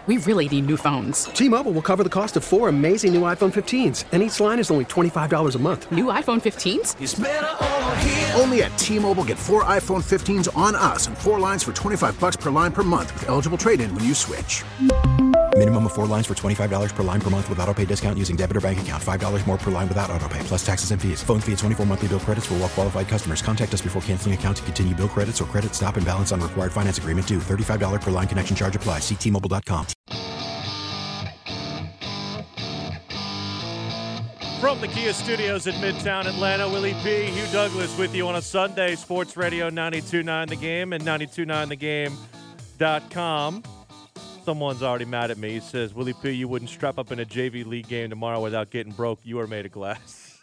We really need new phones. T-Mobile will cover the cost of 4 amazing new iPhone 15s, and each line is only $25 a month. New iPhone 15s? It's better over here. Only at T-Mobile, get 4 iPhone 15s on us and 4 lines for $25 per line per month with eligible trade-in when you switch. Minimum of 4 lines for $25 per line per month with autopay discount using debit or bank account. $5 more per line without autopay, plus taxes and fees. Phone fee at 24 monthly bill credits for well-qualified customers. Contact us before canceling account to continue bill credits or credit stop and balance on required finance agreement due. $35 per line connection charge applies. See T-Mobile.com. From the Kia Studios in Midtown Atlanta, Willie P., Hugh Douglas with you on a Sunday. Sports Radio 92.9 The Game and 92.9thegame.com. Someone's already mad at me. He says, Willie P., you wouldn't strap up in a JV League game tomorrow without getting broke. You are made of glass.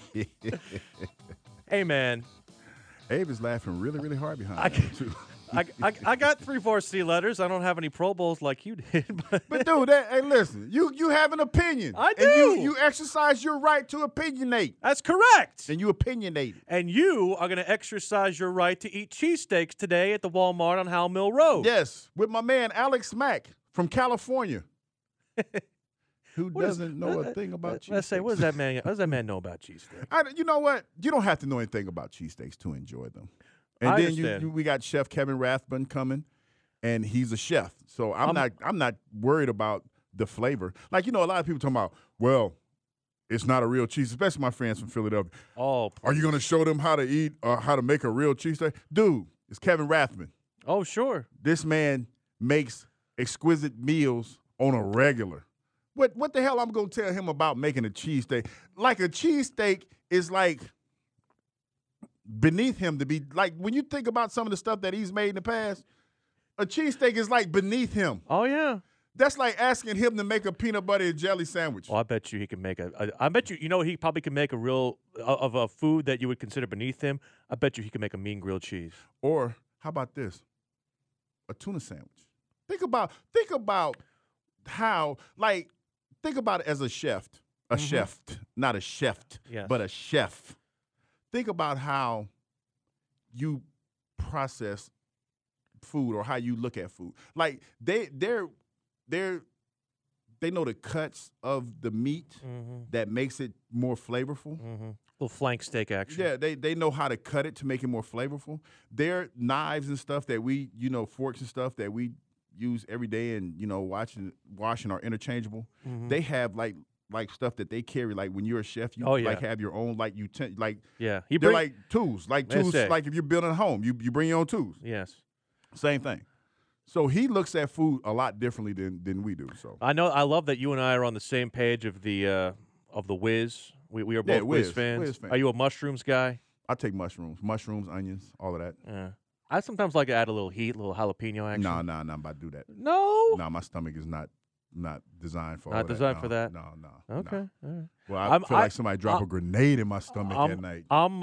Hey, man. Abe is laughing really, really hard behind that, too. I got 3-4 C letters. I don't have any Pro Bowls like you did. But dude, hey, listen, you have an opinion. I do. And you exercise your right to opinionate. That's correct. And you opinionate. And you are going to exercise your right to eat cheesesteaks today at the Walmart on Howell Mill Road. Yes, with my man Alex Mack from California. Who doesn't know a thing about cheesesteaks? Let's say, what does that man know about cheesesteaks? You know what? You don't have to know anything about cheesesteaks to enjoy them. And I then understand. we got Chef Kevin Rathbun coming, and he's a chef. So I'm not worried about the flavor. Like, a lot of people talking about, well, it's not a real cheese, especially my friends from Philadelphia. Oh, are you going to show them how to eat or how to make a real cheesesteak? Dude, it's Kevin Rathbun. Oh, sure. This man makes exquisite meals on a regular. What the hell I'm going to tell him about making a cheesesteak? Like, a cheesesteak is like beneath him to be, like, when you think about some of the stuff that he's made in the past, a cheesesteak is like beneath him. Oh, yeah. That's like asking him to make a peanut butter and jelly sandwich. Well, I bet you he can make I bet you, he probably can make a real, of a food that you would consider beneath him, I bet you he can make a mean grilled cheese. Or, how about this? A tuna sandwich. Think about how, like, think about it as a chef. Chef, not a chef, yes. But a chef. Think about how you process food or how you look at food. Like they know the cuts of the meat that makes it more flavorful. Little flank steak action. Yeah, they know how to cut it to make it more flavorful. Their knives and stuff that we, forks and stuff that we use every day and, washing are interchangeable. They have like stuff that they carry, like when you're a chef, you like have your own like yeah. They're like tools, like if you're building a home, you bring your own tools. Yes, same thing. So he looks at food a lot differently than we do. So I love that you and I are on the same page of the Wiz. We are both Wiz fans. Are you a mushrooms guy? I take mushrooms, onions, all of that. Yeah. I sometimes like to add a little heat, a little jalapeno action. No, I'm about to do that. No, my stomach is not designed for not all designed that. for that. No. Okay. No. All right. Well, I feel like somebody dropped a grenade in my stomach at night. I'm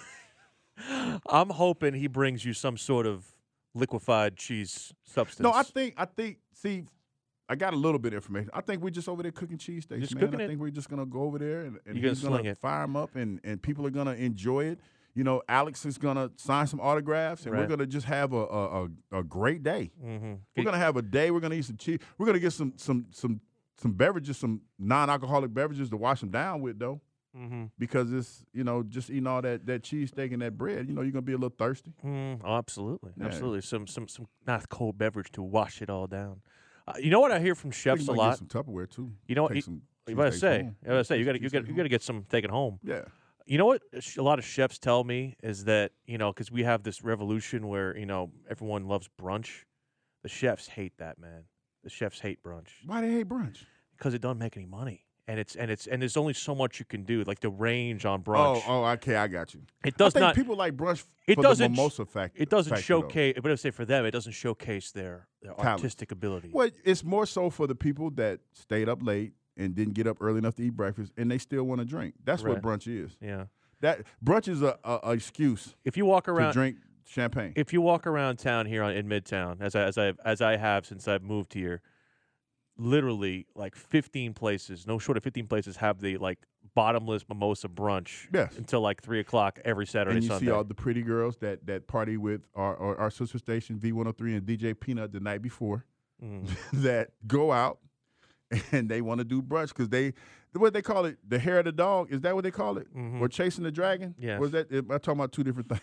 hoping he brings you some sort of liquefied cheese substance. No, I think. See, I got a little bit of information. I think we're just over there cooking cheesesteaks, man. I think we're just gonna go over there and he's gonna fire them up, and people are gonna enjoy it. Alex is gonna sign some autographs, and we're gonna just have a great day. We're gonna have a day. We're gonna eat some cheese. We're gonna get some beverages, some non-alcoholic beverages to wash them down with, though. Because it's just eating all that cheesesteak and that bread. You're gonna be a little thirsty. Oh, absolutely, Yeah. absolutely. Some nice cold beverage to wash it all down. You know what I hear from chefs a lot. Get some Tupperware too. You know what? You gotta say, you gotta get some taken home. Yeah. You know what a lot of chefs tell me is that, because we have this revolution where, everyone loves brunch. The chefs hate that, man. The chefs hate brunch. Why they hate brunch? Because it doesn't make any money. And there's only so much you can do, like the range on brunch. Oh, okay, I got you. It does I think not. people like brunch It for doesn't. the mimosa factor. It doesn't factor, showcase. But I would say for them, it doesn't showcase their talent. artistic ability. Well, it's more so for the people that stayed up late and didn't get up early enough to eat breakfast, and they still want to drink. That's what brunch is. Yeah. That brunch is a excuse. If you walk around to drink champagne. If you walk around town here in Midtown, as I have since I've moved here, literally like 15 places, no short of 15 places, have the bottomless mimosa brunch until like 3:00 every Saturday, and you Sunday. see all the pretty girls that party with our sister station V103 and DJ Peanut the night before. that go out and they want to do brunch because what they call it, the hair of the dog. Is that what they call it? Or chasing the dragon? Yes. Was that? I'm talking about two different things.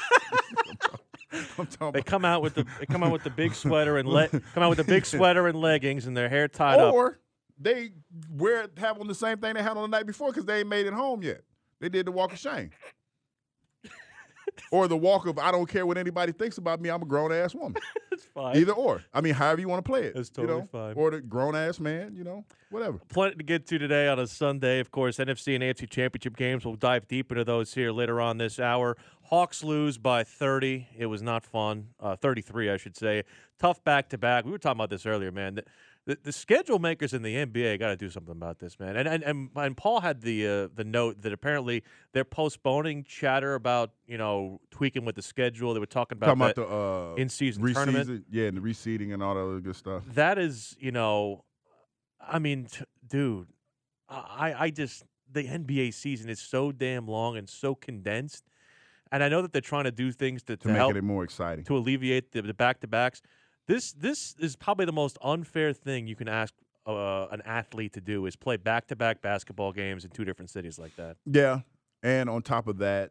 They come out with the big sweater and leggings and their hair tied up. Or they have on the same thing they had on the night before because they ain't made it home yet. They did the walk of shame. Or the walk of I don't care what anybody thinks about me. I'm a grown ass woman. It's fine. Either or. I mean, however you want to play it. It's totally fine. Or the grown ass man. Whatever. Plenty to get to today on a Sunday. Of course, NFC and AFC championship games. We'll dive deep into those here later on this hour. Hawks lose by 30. It was not fun. 33, I should say. Tough back-to-back. We were talking about this earlier, man. The schedule makers in the NBA got to do something about this, man. And Paul had the note that apparently they're postponing chatter about tweaking with the schedule. They were talking about the in-season tournament, and the reseeding and all that other good stuff. That is, I mean, dude, I just the NBA season is so damn long and so condensed, and I know that they're trying to do things to make help it more exciting, to alleviate the back-to-backs. This is probably the most unfair thing you can ask an athlete to do is play back-to-back basketball games in two different cities like that. Yeah, and on top of that,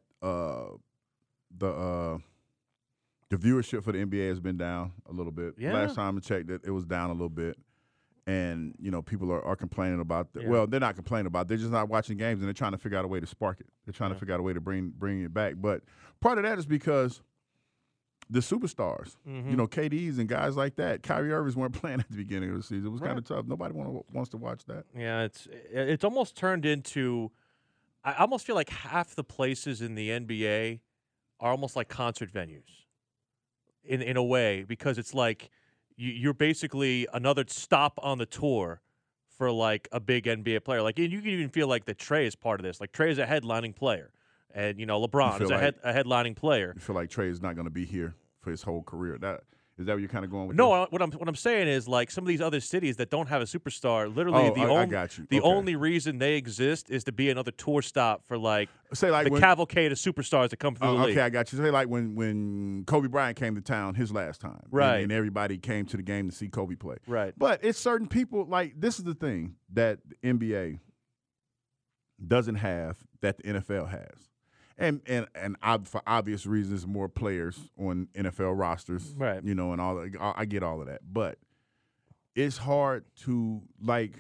the viewership for the NBA has been down a little bit. Yeah. Last time I checked it was down a little bit. And, people are complaining about that. Yeah. Well, they're not complaining about it. They're just not watching games, and they're trying to figure out a way to spark it. They're trying to figure out a way to bring it back. But part of that is because the superstars, KDs and guys like that, Kyrie Irving weren't playing at the beginning of the season. It was kind of tough. Nobody wants to watch that. Yeah, it's almost turned into – I almost feel like half the places in the NBA are almost like concert venues in a way, because it's like – you're basically another stop on the tour for like a big NBA player. Like, and you can even feel like that Trey is part of this. Like, Trey is a headlining player, and LeBron is a headlining player. You feel like Trey is not going to be here for his whole career. Is that what you're kind of going with? No, what I'm saying is, like, some of these other cities that don't have a superstar, literally the only reason they exist is to be another tour stop for cavalcade of superstars that come through the league. Okay, I got you. Say like when Kobe Bryant came to town his last time, right? And everybody came to the game to see Kobe play, right? But it's certain people, like, this is the thing that the NBA doesn't have that the NFL has. And for obvious reasons, more players on NFL rosters, right? And all that. I get all of that, but it's hard to make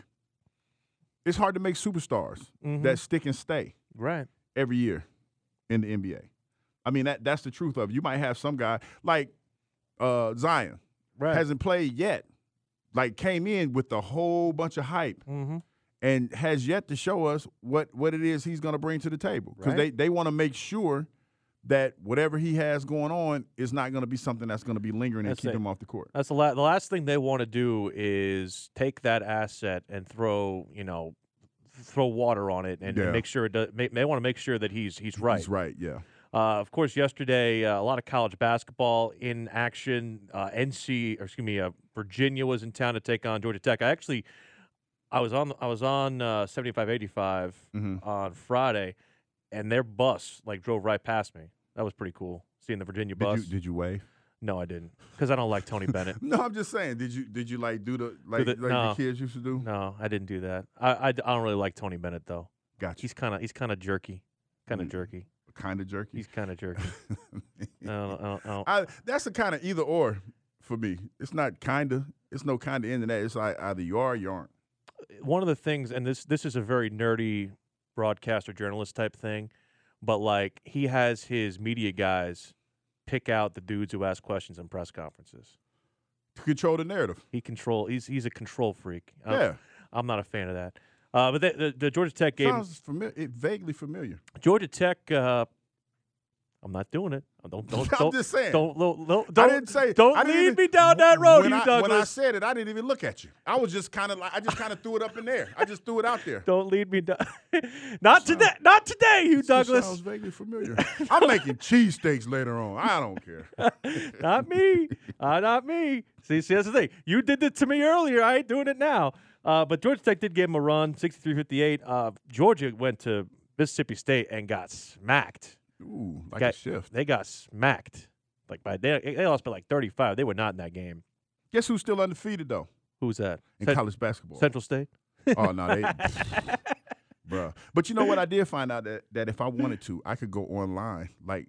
superstars that stick and stay, right, every year in the NBA. I mean, that's the truth of it. You might have some guy like Zion, right, hasn't played yet, like came in with a whole bunch of hype. And has yet to show us what it is he's going to bring to the table. Because they want to make sure that whatever he has going on is not going to be something that's going to be lingering and keep him off the court. That's the last thing they want to do is take that asset and throw water on it and make sure they want to make sure that he's right. He's right, yeah. Of course, yesterday a lot of college basketball in action. Virginia was in town to take on Georgia Tech. I was on 7585 on Friday, and their bus drove right past me. That was pretty cool, seeing the Virginia bus. Did you wave? No, I didn't, because I don't like Tony Bennett. No, I'm just saying. Did you do the kids used to do? No, I didn't do that. I don't really like Tony Bennett though. Gotcha. He's kind of jerky, jerky. Kind of jerky. He's kind of jerky. I don't. That's the kind of either or for me. It's not kinda. It's no kinda in that. It's like either you are or you aren't. One of the things, and this is a very nerdy broadcaster journalist type thing, but he has his media guys pick out the dudes who ask questions in press conferences to control the narrative. He's a control freak. Yeah, I'm not a fan of that. But the Georgia Tech game sounds vaguely familiar. Georgia Tech. I'm not doing it. Don't. I'm just saying. Don't. I didn't say. Don't lead me down that road, Douglas. When I said it, I didn't even look at you. I was just kind of threw it up in there. I just threw it out there. Don't lead me down. Not today, Douglas. Sounds vaguely familiar. I'm making cheesesteaks later on. I don't care. Not me. Not me. See, that's the thing. You did it to me earlier. I ain't doing it now. But Georgia Tech did give him a run, 63-58. Georgia went to Mississippi State and got smacked. Ooh, a shift. They got smacked. They lost by 35. They were not in that game. Guess who's still undefeated, though, Who's that? in college basketball? Central State? Oh, no, they – bruh. But you know what? I did find out that if I wanted to, I could go online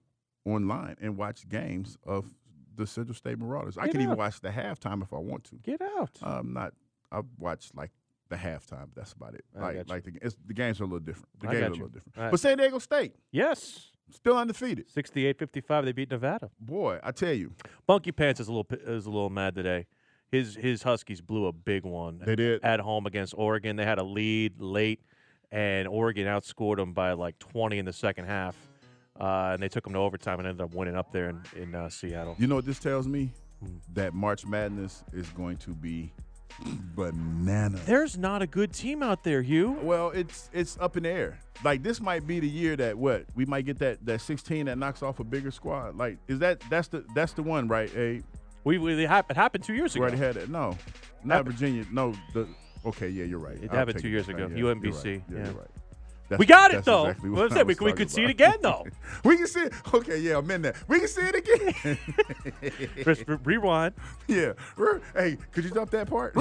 and watch games of the Central State Marauders. I could even watch the halftime if I want to. Get out. I've watched, like, the halftime. That's about it. The games are a little different. The I games got are a you. little different. Right. But San Diego State, Yes. still undefeated. 68-55, they beat Nevada. Boy, I tell you. Bunky Pants is a little mad today. His Huskies blew a big one. They did. At home against Oregon. They had a lead late, and Oregon outscored them by like 20 in the second half. And they took them to overtime and ended up winning up there in Seattle. You know what this tells me? That March Madness is going to be bananas. There's not a good team out there, Hugh. Well, it's up in the air. Like, this might be the year that we might get that 16 that knocks off a bigger squad. Like, that's the one, right? Hey, It happened 2 years we ago. already had it. No, not Virginia. No, okay, yeah, you're right. It I'll happened take 2 years ago. Yeah, UMBC. you're right. Yeah. That's, We got it, that's though. Exactly What what I'm saying, we could see it again, though. We can see it. Okay, yeah, I'm in that. We can see it again. Chris, rewind. Yeah. Hey, could you dump that part?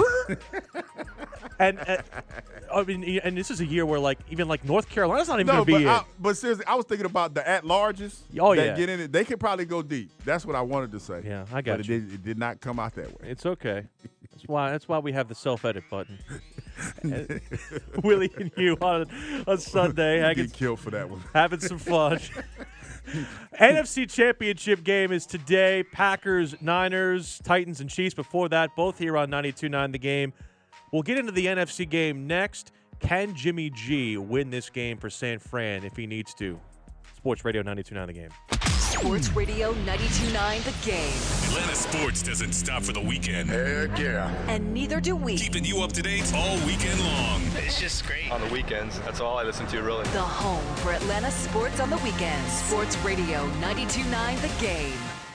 And I mean, and this is a year where even North Carolina's not even going to be in. But seriously, I was thinking about the at-larges that get in it. They could probably go deep. That's what I wanted to say. Yeah, I got but you. It did not come out that way. It's okay. That's why we have the self-edit button. Willie and you on Sunday Get killed for that one. having some fun. NFC Championship game is today. Packers, Niners, Titans, and Chiefs. Before that, both here on 92.9 The Game. We'll get into the NFC game next. Can Jimmy G win this game for San Fran if he needs to? Sports Radio 92.9 The Game. Sports Radio 92.9 The Game. Atlanta sports doesn't stop for the weekend. Heck yeah. And neither do we. Keeping you up to date all weekend long. It's just great. On the weekends, that's all I listen to, really. The home for Atlanta sports on the weekends. Sports Radio 92.9 The Game.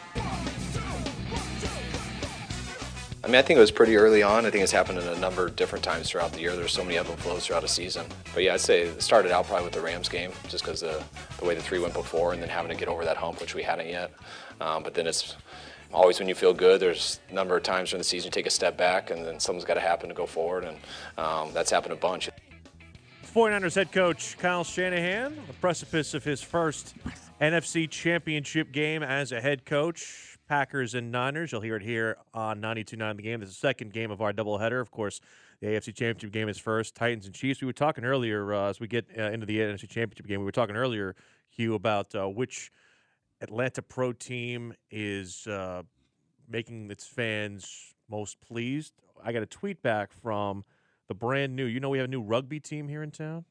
I mean, I think it was pretty early on. I think it's happened in a number of different times throughout the year. There's so many ebb and flows throughout a season. But yeah, I'd say it started out probably with the Rams game, just because the way the three went before, and then having to get over that hump, which we hadn't yet. But then it's always when you feel good, there's a number of times during the season you take a step back, and then something's got to happen to go forward, and that's happened a bunch. 49ers head coach Kyle Shanahan, on the precipice of his first NFC Championship game as a head coach. Packers and Niners. You'll hear it here on 92.9 The Game. This is the second game of our doubleheader. Of course, the AFC Championship game is first. Titans and Chiefs. We were talking earlier as we get into the NFC Championship game. We were talking earlier, Hugh, about which Atlanta Pro team is making its fans most pleased. I got a tweet back from the brand new. We have a new rugby team here in town?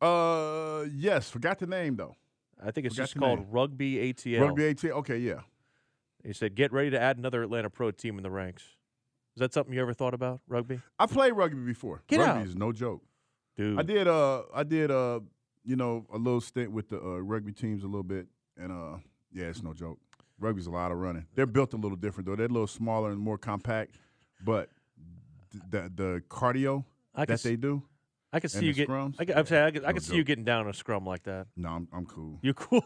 Yes. Forgot the name, though. I think it's just called Rugby ATL. Rugby ATL. Okay, yeah. He said, get ready to add another Atlanta Pro team in the ranks. Is that something you ever thought about, rugby? I played rugby before. Rugby out. is no joke. Dude. I did a little stint with the rugby teams a little bit, and yeah, it's no joke. Rugby's a lot of running. They're built a little different, though. They're a little smaller and more compact, but the cardio they do. I can see you get. I can see you getting down a scrum like that. No, I'm cool. You're cool.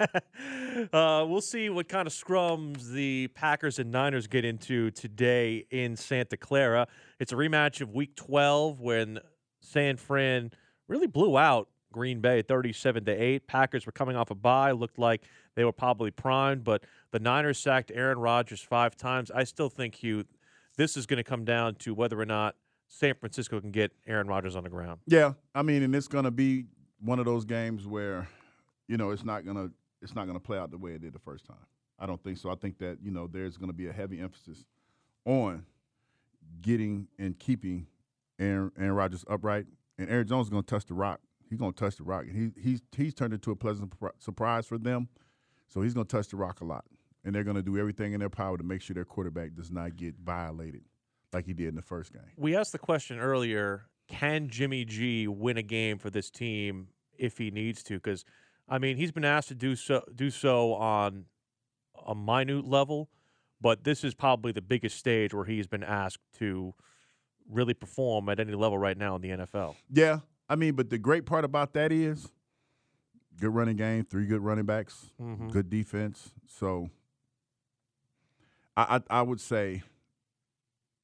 We'll see what kind of scrums the Packers and Niners get into today in Santa Clara. It's a rematch of Week 12 when San Fran really blew out Green Bay 37-8. Packers were coming off a bye. Looked like they were probably primed, but the Niners sacked Aaron Rodgers 5 times. I still think, Hugh, this is going to come down to whether or not San Francisco can get Aaron Rodgers on the ground. Yeah, I mean, and it's going to be one of those games where, it's not going to play out the way it did the first time. I don't think so. I think that, there's going to be a heavy emphasis on getting and keeping Aaron Rodgers upright, and Aaron Jones is going to touch the rock. He's going to touch the rock. He's turned into a pleasant surprise for them, so he's going to touch the rock a lot, and they're going to do everything in their power to make sure their quarterback does not get violated like he did in the first game. We asked the question earlier, can Jimmy G win a game for this team if he needs to? Because, I mean, he's been asked to do so on a minute level, but this is probably the biggest stage where he's been asked to really perform at any level right now in the NFL. Yeah, I mean, but the great part about that is good running game, 3 good running backs, good defense. So I would say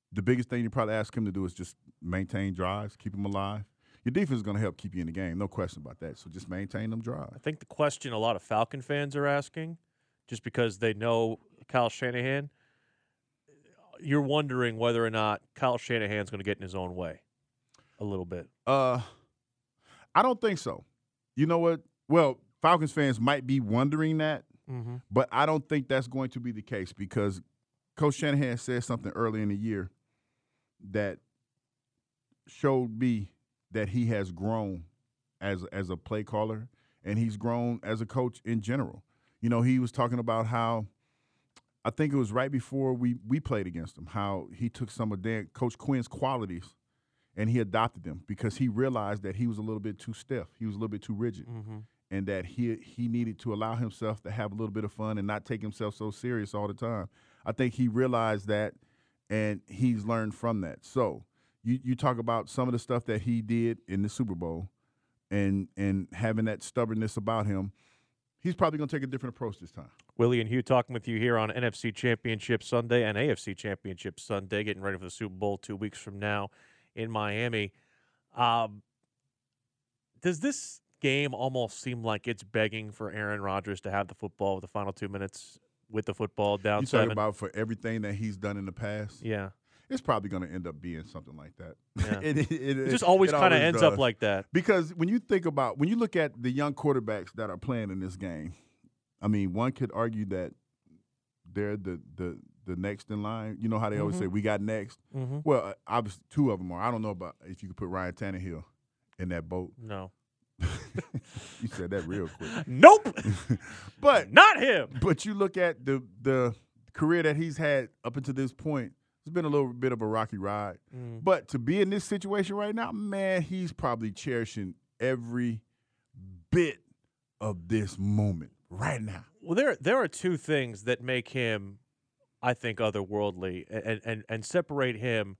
the biggest thing you probably ask him to do is just maintain drives, keep them alive. Your defense is going to help keep you in the game, no question about that. So just maintain them drives. I think the question a lot of Falcon fans are asking, just because they know Kyle Shanahan, you're wondering whether or not Kyle Shanahan's going to get in his own way a little bit. I don't think so. You know what? Well, Falcons fans might be wondering that, but I don't think that's going to be the case because Coach Shanahan said something early in the year that showed me that he has grown as a play caller, and he's grown as a coach in general. You know, he was talking about how I think it was right before we played against him, how he took some of Coach Quinn's qualities and he adopted them because he realized that he was a little bit too stiff. He was a little bit too rigid, and that he needed to allow himself to have a little bit of fun and not take himself so serious all the time. I think he realized that, and he's learned from that. So you talk about some of the stuff that he did in the Super Bowl and having that stubbornness about him. He's probably going to take a different approach this time. Willie and Hugh talking with you here on NFC Championship Sunday and AFC Championship Sunday, getting ready for the Super Bowl 2 weeks from now in Miami. Does this game almost seem like it's begging for Aaron Rodgers to have the football with the final 2 minutes with the football down 7? You talking about for everything that he's done in the past? Yeah. It's probably going to end up being something like that. Yeah. It just always kind of ends up like that. Because when you look at the young quarterbacks that are playing in this game, I mean, one could argue that they're the next in line. You know how they always say, we got next? Well, obviously, 2 of them are. I don't know about if you could put Ryan Tannehill in that boat. No. You said that real quick. Nope. But not him. But you look at the career that he's had up until this point, it's been a little bit of a rocky ride. But to be in this situation right now, man, he's probably cherishing every bit of this moment right now. Well, there are 2 things that make him, I think, otherworldly and separate him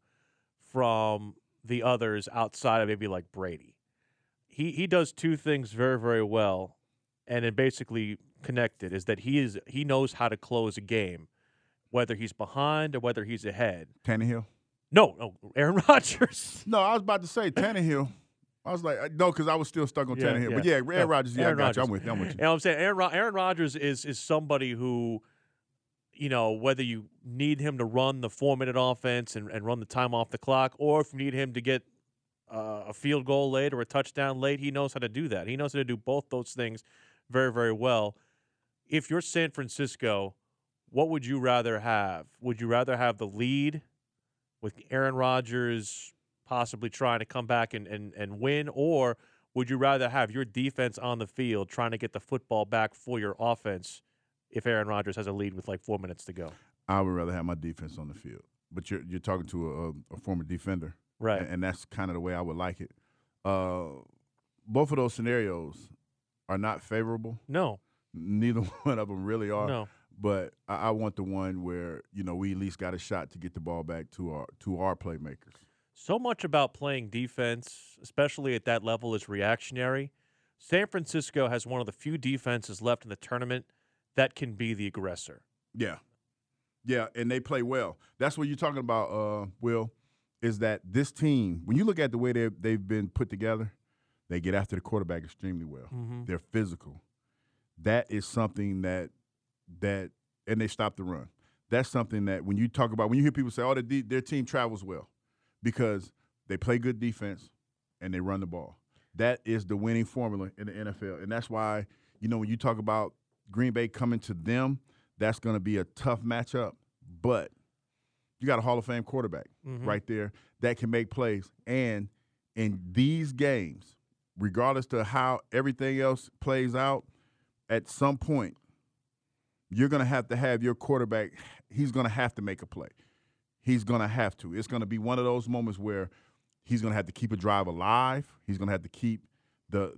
from the others outside of maybe like Brady. He does 2 things very, very well, and it basically connected is that he knows how to close a game, whether he's behind or whether he's ahead. Tannehill? No, Aaron Rodgers. No, I was about to say Tannehill. I was like, no, because I was still stuck on Tannehill. But Aaron Rodgers, I got you. I'm with you. You know what I'm saying? Aaron Rodgers is somebody who, you know, whether you need him to run the 4-minute offense and run the time off the clock, or if you need him to get a field goal late or a touchdown late, he knows how to do that. He knows how to do both those things very, very well. If you're San Francisco, what would you rather have? Would you rather have the lead with Aaron Rodgers possibly trying to come back and win, or would you rather have your defense on the field trying to get the football back for your offense if Aaron Rodgers has a lead with like 4 minutes to go? I would rather have my defense on the field. But you're talking to a former defender. Right. And that's kind of the way I would like it. Both of those scenarios are not favorable. No. Neither one of them really are. No. But I want the one where, you know, we at least got a shot to get the ball back to our playmakers. So much about playing defense, especially at that level, is reactionary. San Francisco has one of the few defenses left in the tournament that can be the aggressor. Yeah. Yeah, and they play well. That's what you're talking about, Will, is that this team, when you look at the way they've been put together, they get after the quarterback extremely well. They're physical. That is something that and they stop the run. That's something that when you hear people say, oh, their team travels well because they play good defense and they run the ball. That is the winning formula in the NFL. And that's why, you know, when you talk about Green Bay coming to them, that's going to be a tough matchup. But you got a Hall of Fame quarterback right there that can make plays. And in these games, regardless to how everything else plays out, at some point, you're going to have your quarterback, he's going to have to make a play. He's going to have to. It's going to be one of those moments where he's going to have to keep a drive alive. He's going to have to keep the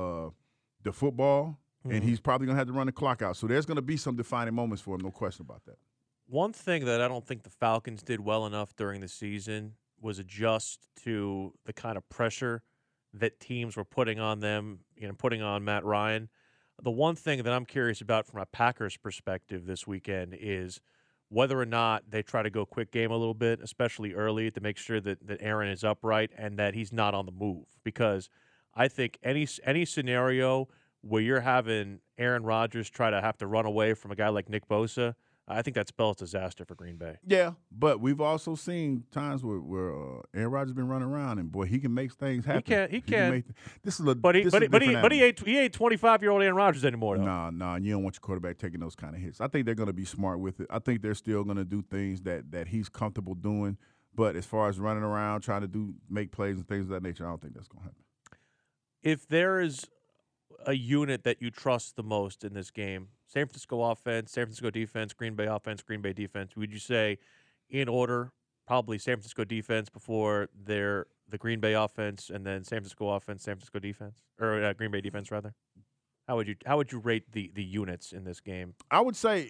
football, and he's probably going to have to run the clock out. So there's going to be some defining moments for him, no question about that. One thing that I don't think the Falcons did well enough during the season was adjust to the kind of pressure that teams were putting on them, you know, putting on Matt Ryan. The one thing that I'm curious about from a Packers perspective this weekend is whether or not they try to go quick game a little bit, especially early, to make sure that Aaron is upright and that he's not on the move. Because I think any scenario where you're having Aaron Rodgers try to have to run away from a guy like Nick Bosa, I think that spells disaster for Green Bay. Yeah, but we've also seen times where Aaron Rodgers been running around and boy, he can make things happen. He can. This is a but he ain't 25-year-old Aaron Rodgers anymore though. Nah, you don't want your quarterback taking those kind of hits. I think they're going to be smart with it. I think they're still going to do things that he's comfortable doing. But as far as running around trying to make plays and things of that nature, I don't think that's going to happen. If there is a unit that you trust the most in this game, San Francisco offense, San Francisco defense, Green Bay offense, Green Bay defense, would you say in order, probably San Francisco defense before the Green Bay offense, and then San Francisco offense, San Francisco defense, or Green Bay defense rather? How would you rate the units in this game? I would say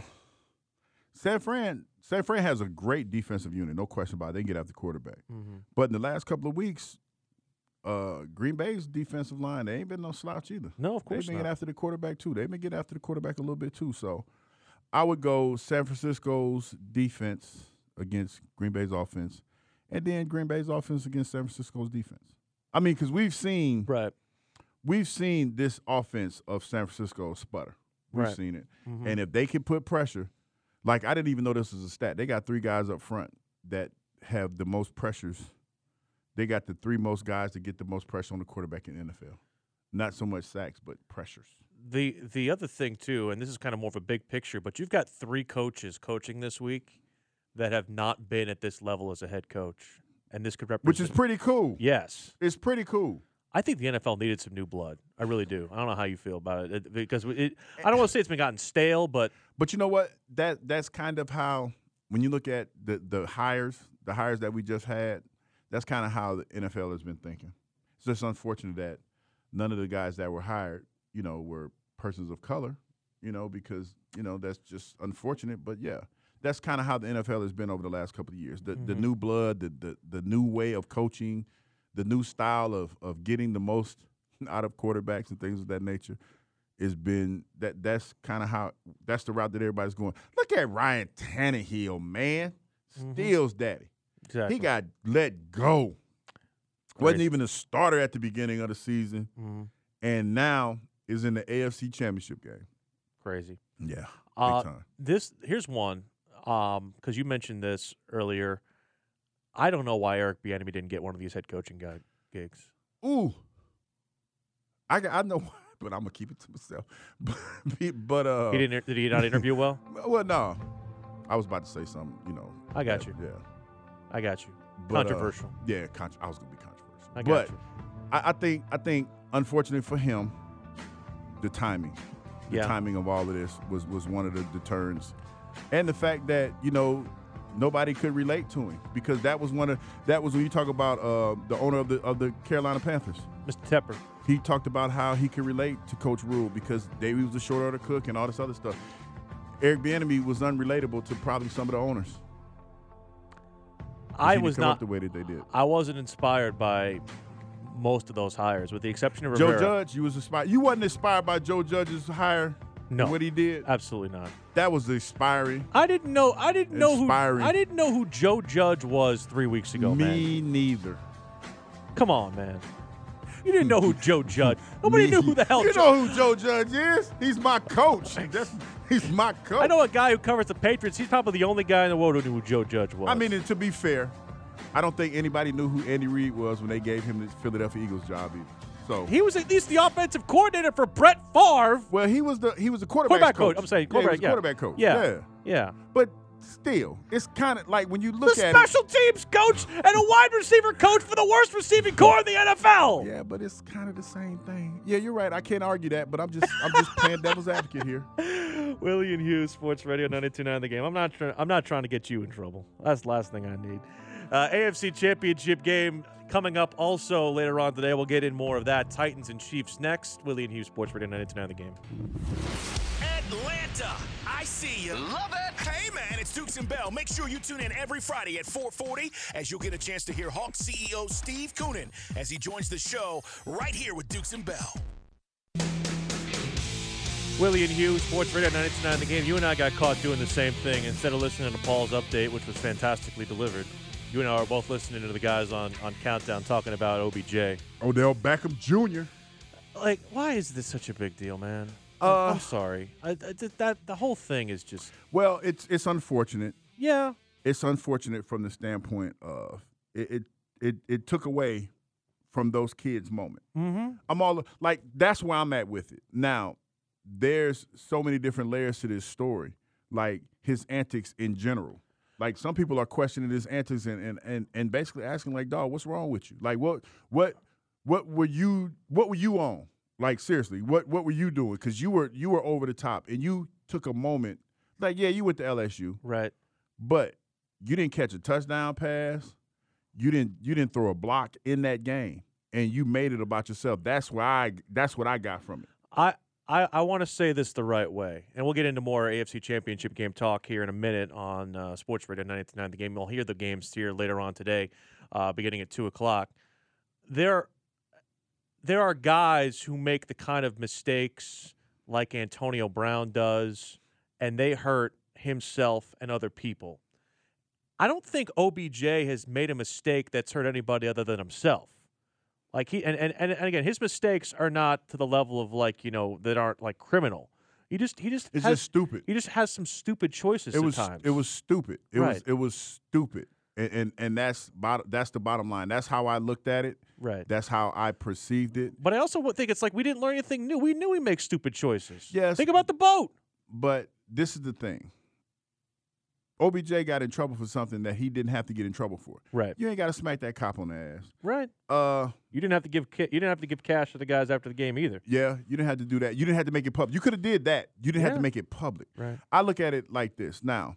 San Fran has a great defensive unit, no question about it. They can get after the quarterback. Mm-hmm. But in the last couple of weeks, Green Bay's defensive line, they ain't been no slouch either. No, of course They've been not. getting after the quarterback too. They've been getting after the quarterback a little bit too. So I would go San Francisco's defense against Green Bay's offense, and then Green Bay's offense against San Francisco's defense. I mean, because we've seen this offense of San Francisco sputter. We've seen it. Mm-hmm. And if they can put pressure, like I didn't even know this was a stat. They got 3 guys up front that have the most pressures. They got the 3 most guys that get the most pressure on the quarterback in the NFL. Not so much sacks, but pressures. The other thing, too, and this is kind of more of a big picture, but you've got 3 coaches coaching this week that have not been at this level as a head coach. And this could represent. Which is pretty cool. Yes. It's pretty cool. I think the NFL needed some new blood. I really do. I don't know how you feel about it. Because I don't want to say it's been gotten stale, but. But you know what? That's kind of how, when you look at the hires that we just had, that's kind of how the NFL has been thinking. It's just unfortunate that none of the guys that were hired, were persons of color, because, that's just unfortunate. But, yeah, that's kind of how the NFL has been over the last couple of years. The new blood, the new way of coaching, the new style of getting the most out of quarterbacks and things of that nature has been that's kind of how – that's the route that everybody's going. Look at Ryan Tannehill, man. Steals daddy. Exactly. He got let go. Wasn't even a starter at the beginning of the season, and now is in the AFC Championship game. Crazy. Yeah, big time. Here's one, because you mentioned this earlier. I don't know why Eric Bieniemy didn't get one of these head coaching gigs. Ooh, I know why, but I'm gonna keep it to myself. But did he not interview well? Well, no. I was about to say something. I got you. Yeah. I got you. But, controversial. I was going to be controversial. I got you. I think, unfortunately for him, the timing. The timing of all of this was one of the deterrents. And the fact that, nobody could relate to him, because that was when you talk about the owner of the Carolina Panthers. Mr. Tepper. He talked about how he could relate to Coach Rule because Davey was the short order cook and all this other stuff. Eric Bieniemy was unrelatable to probably some of the owners. I was not the way that they did. I wasn't inspired by most of those hires, with the exception of Joe Rivera. Judge, you was inspired. You wasn't inspired by Joe Judge's hire. No, what he did. Absolutely not. That was inspiring. I didn't know who Joe Judge was 3 weeks ago. Me neither. Come on, man. You didn't know who Joe Judge. Nobody knew who the hell. You know who Joe Judge is? He's my coach. He's my coach. I know a guy who covers the Patriots. He's probably the only guy in the world who knew who Joe Judge was. I mean, and to be fair, I don't think anybody knew who Andy Reid was when they gave him the Philadelphia Eagles job either. So he was at least the offensive coordinator for Brett Favre. Well, he was the quarterback coach. I'm saying quarterback coach. Yeah. But still, it's kind of like when you look at special teams coach and a wide receiver coach for the worst receiving core in the NFL. Yeah, but it's kind of the same thing. Yeah, you're right. I can't argue that, but I'm just playing devil's advocate here. Willie and Hughes, Sports Radio 92.9 The Game. I'm not trying to get you in trouble. That's the last thing I need. AFC Championship game coming up also later on today. We'll get in more of that. Titans and Chiefs next. Willie and Hughes, Sports Radio 92.9 The Game. Atlanta, I see you. Love it. Hey, man, it's Dukes and Bell. Make sure you tune in every Friday at 4:40 as you'll get a chance to hear Hawks CEO Steve Koonin as he joins the show right here with Dukes and Bell. Willie and Hugh, Sports Radio 92.9 The Game. You and I got caught doing the same thing. Instead of listening to Paul's update, which was fantastically delivered, you and I are both listening to the guys on Countdown talking about OBJ. Odell Beckham Jr. Like, why is this such a big deal, man? I'm sorry. The whole thing is just. Well, it's unfortunate. Yeah. It's unfortunate from the standpoint of it took away from those kids' moment. Mm-hmm. I'm all like, that's where I'm at with it. Now, there's so many different layers to this story, like his antics in general. Like, some people are questioning his antics and basically asking, like, dog, what's wrong with you? Like, what were you on? Like, seriously, what were you doing? Because you were over the top and you took a moment. Like, yeah, you went to LSU, right? But you didn't catch a touchdown pass. You didn't throw a block in that game, and you made it about yourself. That's what I got from it. I want to say this the right way, and we'll get into more AFC Championship game talk here in a minute on Sports Radio 92.9 The Game. We'll hear the games here later on today, beginning at 2 o'clock. There are guys who make the kind of mistakes like Antonio Brown does, and they hurt himself and other people. I don't think OBJ has made a mistake that's hurt anybody other than himself. Like, he and again, his mistakes are not to the level of, like, you know, that aren't like criminal. It's just stupid. He just has some stupid choices at times. It was stupid. It was stupid. And that's the bottom line. That's how I looked at it. Right. That's how I perceived it. But I also think it's like we didn't learn anything new. We knew he makes stupid choices. Yes. Think about the boat. But this is the thing. OBJ got in trouble for something that he didn't have to get in trouble for. Right. You ain't got to smack that cop on the ass. Right. You didn't have to give cash to the guys after the game either. Yeah, you didn't have to do that. You didn't have to make it public. You could have did that. You didn't have to make it public. Right. I look at it like this. Now,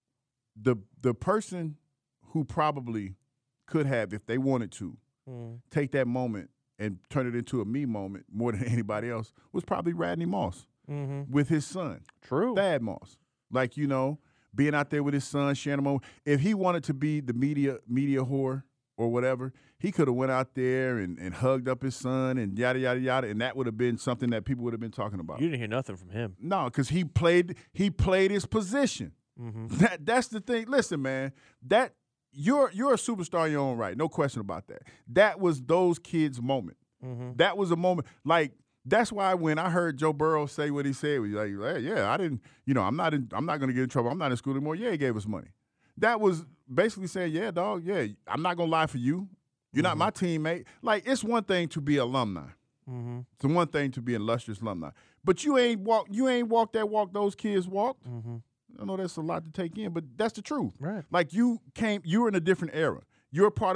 the person who probably could have, if they wanted to, take that moment and turn it into a me moment more than anybody else was probably Radney Moss with his son. True. Thad Moss. Like, you know, being out there with his son, sharing a moment. If he wanted to be the media whore or whatever, he could have went out there and hugged up his son and yada, yada, yada, and that would have been something that people would have been talking about. You didn't hear nothing from him. No, because he played his position. Mm-hmm. That's the thing. Listen, man, that you're a superstar in your own right. No question about that. That was those kids' moment. Mm-hmm. That was a moment. Like, that's why when I heard Joe Burrow say what he said, he was like, hey, yeah, I didn't, you know, I'm not going to get in trouble. I'm not in school anymore. Yeah, he gave us money. That was basically saying, yeah, dog, yeah, I'm not going to lie for you. You're not my teammate. Like, it's one thing to be alumni. Mm-hmm. It's one thing to be an illustrious alumni. But you ain't walked that walk those kids walked. Mm-hmm. I know that's a lot to take in, but that's the truth. Right. Like, you were in a different era. You're a part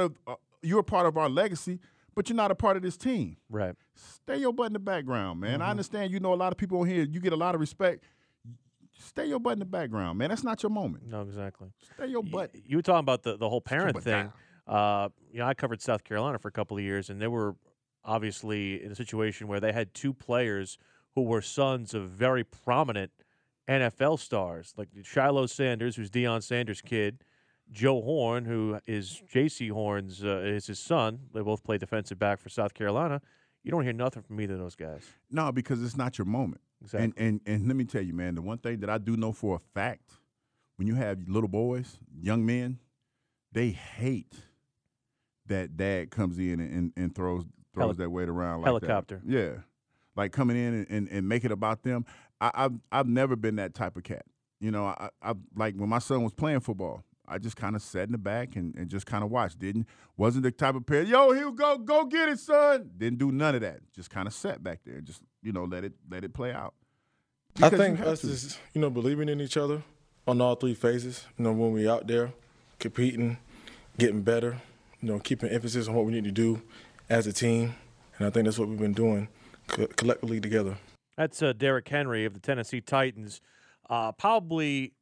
of our legacy, but you're not a part of this team. Right. Stay your butt in the background, man. I understand, you know, a lot of people on here, you get a lot of respect. Stay your butt in the background, man. That's not your moment. No, exactly. Stay your butt. You were talking about the whole parent thing. You know, I covered South Carolina for a couple of years, and they were obviously in a situation where they had two players who were sons of very prominent NFL stars, like Shiloh Sanders, who's Deion Sanders' kid, Joe Horn, who is J.C. Horn's is his son. They both play defensive back for South Carolina. You don't hear nothing from either of those guys. No, because it's not your moment. Exactly. And let me tell you, man, the one thing that I do know for a fact, when you have little boys, young men, they hate that dad comes in and throws that weight around like helicopter. that. Yeah. Like coming in and make it about them. I've never been that type of cat. You know, I like when my son was playing football, I just kind of sat in the back and just kind of watched. Wasn't the type of parent, yo, he'll go get it, son. Didn't do none of that. Just kind of sat back there and just, you know, let it play out. Because I think us is, you know, believing in each other on all three phases. You know, when we out there competing, getting better, you know, keeping emphasis on what we need to do as a team. And I think that's what we've been doing collectively together. That's Derrick Henry of the Tennessee Titans. He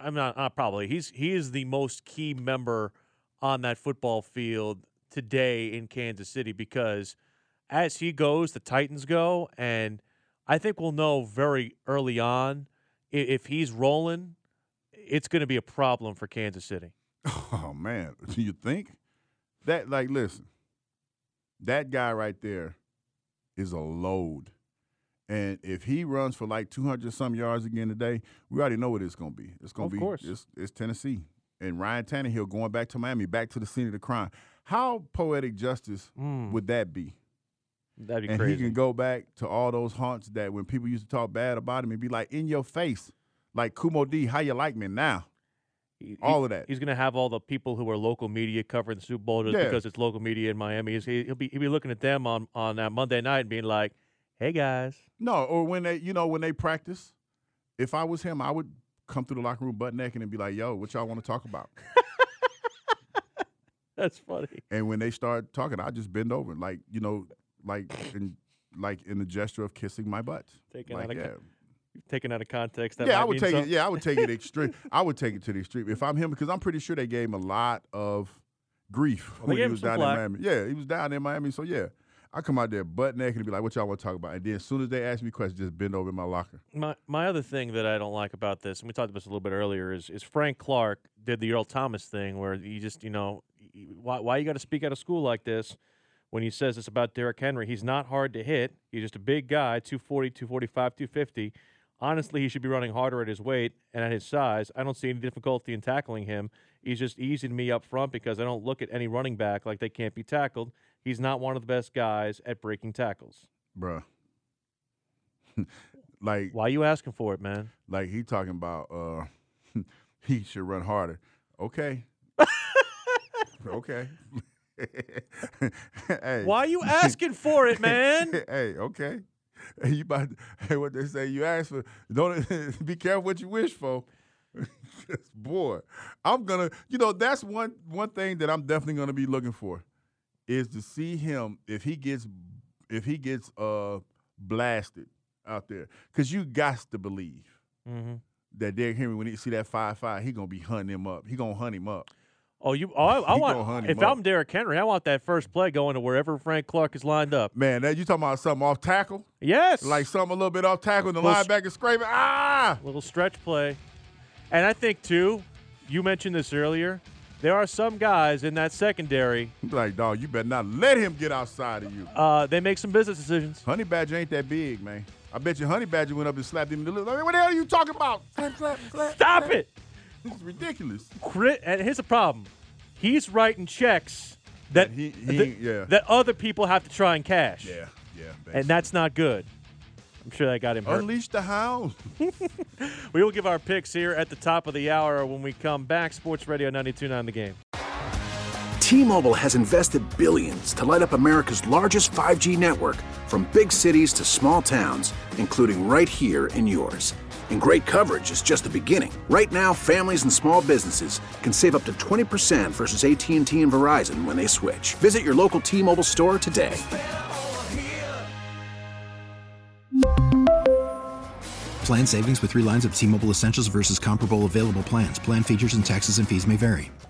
is the most key member on that football field today in Kansas City because as he goes, the Titans go, and I think we'll know very early on if he's rolling, it's going to be a problem for Kansas City. Oh, man. Do you think? Listen, that guy right there is a load. And if he runs for like 200-some yards again today, we already know what it's going to be. It's going to be it's Tennessee. And Ryan Tannehill going back to Miami, back to the scene of the crime. How poetic justice would that be? That'd be and crazy. He can go back to all those haunts that when people used to talk bad about him and be like, in your face, like Kumo D, how you like me now? All of that. He's going to have all the people who are local media covering the Super Bowl just because it's local media in Miami. He'll be looking at them on that Monday night and being like, hey, guys. No, or when they practice, if I was him, I would come through the locker room butt naked and be like, yo, what y'all want to talk about? That's funny. And when they start talking, I just bend over, like in the gesture of kissing my butt. Taken out of context. I would take it. Yeah, I would take it extreme. I would take it to the extreme if I'm him, because I'm pretty sure they gave him a lot of grief when he was down in Miami. Yeah, he was down in Miami. So yeah, I come out there butt naked and be like, "What y'all want to talk about?" And then as soon as they ask me questions, just bend over in my locker. My other thing that I don't like about this, and we talked about this a little bit earlier, is Frank Clark did the Earl Thomas thing where you just why you got to speak out of school like this. When he says this about Derrick Henry, he's not hard to hit. He's just a big guy, 240, 245, 250. Honestly, he should be running harder at his weight and at his size. I don't see any difficulty in tackling him. He's just easy to me up front because I don't look at any running back like they can't be tackled. He's not one of the best guys at breaking tackles. Bruh. Like, why are you asking for it, man? Like he talking about he should run harder. Okay. Okay. Hey. Why are you asking for it, man? Hey, okay. You about what they say? You ask for. Don't be careful what you wish for. Boy, I'm gonna. That's one thing that I'm definitely gonna be looking for, is to see him if he gets blasted out there, because you got to believe that Derrick Henry, when he see that 5.5, he gonna be hunting him up. He gonna hunt him up. I want. If I'm Derrick Henry, I want that first play going to wherever Frank Clark is lined up. Man, you talking about something off tackle? Yes. Like something a little bit off tackle, and the linebacker scraping. Little stretch play. And I think too, you mentioned this earlier. There are some guys in that secondary. Like, dog, you better not let him get outside of you. They make some business decisions. Honey Badger ain't that big, man. I bet you Honey Badger went up and slapped him in the lip. What the hell are you talking about? Slap. Stop it. This is ridiculous. And here's the problem. He's writing checks that that other people have to try and cash. Yeah. And that's not good. I'm sure that got him hurt. Unleash the hound. We will give our picks here at the top of the hour when we come back. Sports Radio 92.9 The Game. T-Mobile has invested billions to light up America's largest 5G network, from big cities to small towns, including right here in yours. And great coverage is just the beginning. Right now, families and small businesses can save up to 20% versus AT&T and Verizon when they switch. Visit your local T-Mobile store today. Plan savings with 3 lines of T-Mobile Essentials versus comparable available plans. Plan features and taxes and fees may vary.